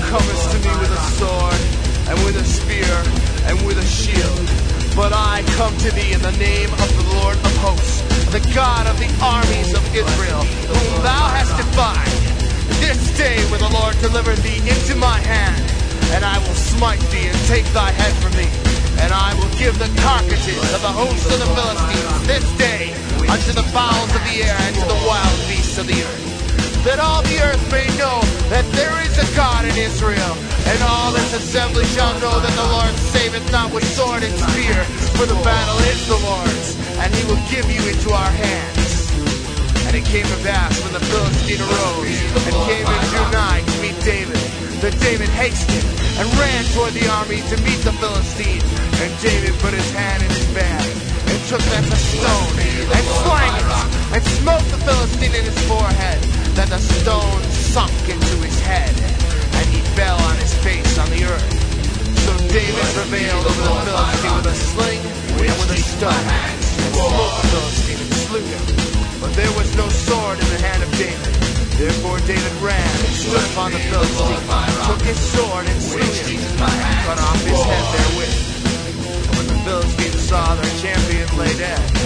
comest to me with a sword, and with a spear, and with a shield. But I come to thee in the name of the Lord of hosts, the God of the armies of Israel, whom thou hast defied. This day will the Lord deliver thee into my hand, and I will smite thee and take thy head from thee. And I will give the carcasses of the hosts of the Philistines this day unto the fowls of the air and to the wild beasts of the earth, that all the earth may know that there is a God in Israel. And all this assembly shall know that the Lord saveth not with sword and spear, for the battle is the Lord's, and he will give you into our hands. And it came to pass when the Philistine arose and came and drew nigh to meet David, that David hasted and ran toward the army to meet the Philistine. And David put his hand in his bag and took thence a stone and slang it and smote the Philistine in his forehead, that the stone sunk into his head, and he fell on his face on the earth. So David prevailed over the Philistine with a sling and with a stone, and smote the Philistine and slew him. But there was no sword in the hand of David. Therefore David ran and stood upon the Philistine, took his sword and slew him, and cut off his head therewith. And when the Philistines saw their champion lay dead,